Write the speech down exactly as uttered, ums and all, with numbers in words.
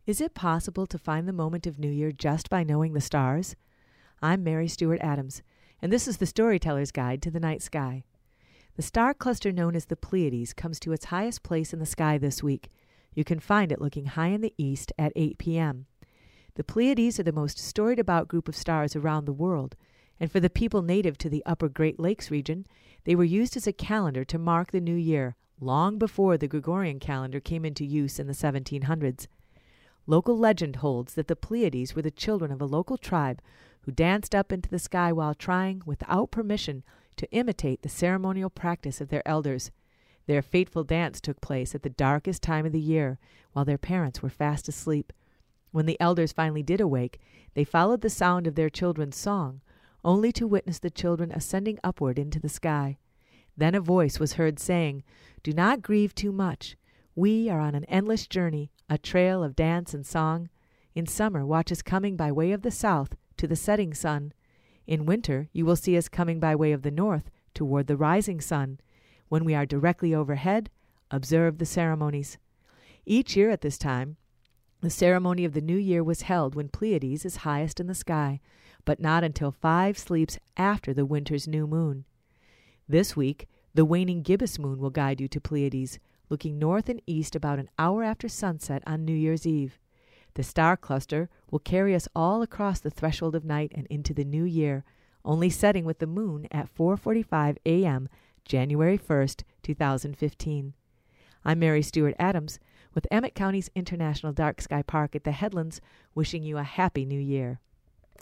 Is it possible to find the moment of New Year just by knowing the stars? I'm Mary Stewart Adams, and this is the Storyteller's Guide to the Night Sky. The star cluster known as the Pleiades comes to its highest place in the sky this week. You can find it looking high in the east at eight p.m. The Pleiades are the most storied about group of stars around the world, and for the people native to the upper Great Lakes region, they were used as a calendar to mark the new year, long before the Gregorian calendar came into use in the seventeen hundreds. Local legend holds that the Pleiades were the children of a local tribe who danced up into the sky while trying, without permission, to imitate the ceremonial practice of their elders. Their fateful dance took place at the darkest time of the year, while their parents were fast asleep. When the elders finally did awake, they followed the sound of their children's song, only to witness the children ascending upward into the sky. Then a voice was heard saying, "Do not grieve too much. We are on an endless journey, a trail of dance and song. In summer, watch us coming by way of the south to the setting sun. In winter, you will see us coming by way of the north toward the rising sun. When we are directly overhead, observe the ceremonies." Each year at this time, the ceremony of the new year was held when Pleiades is highest in the sky, but not until five sleeps after the winter's new moon. This week, the waning gibbous moon will guide you to Pleiades, looking north and east about an hour after sunset on New Year's Eve. The star cluster will carry us all across the threshold of night and into the new year, only setting with the moon at four forty-five a.m., January first, two thousand fifteen. I'm Mary Stewart Adams with Emmett County's International Dark Sky Park at the Headlands, wishing you a happy new year.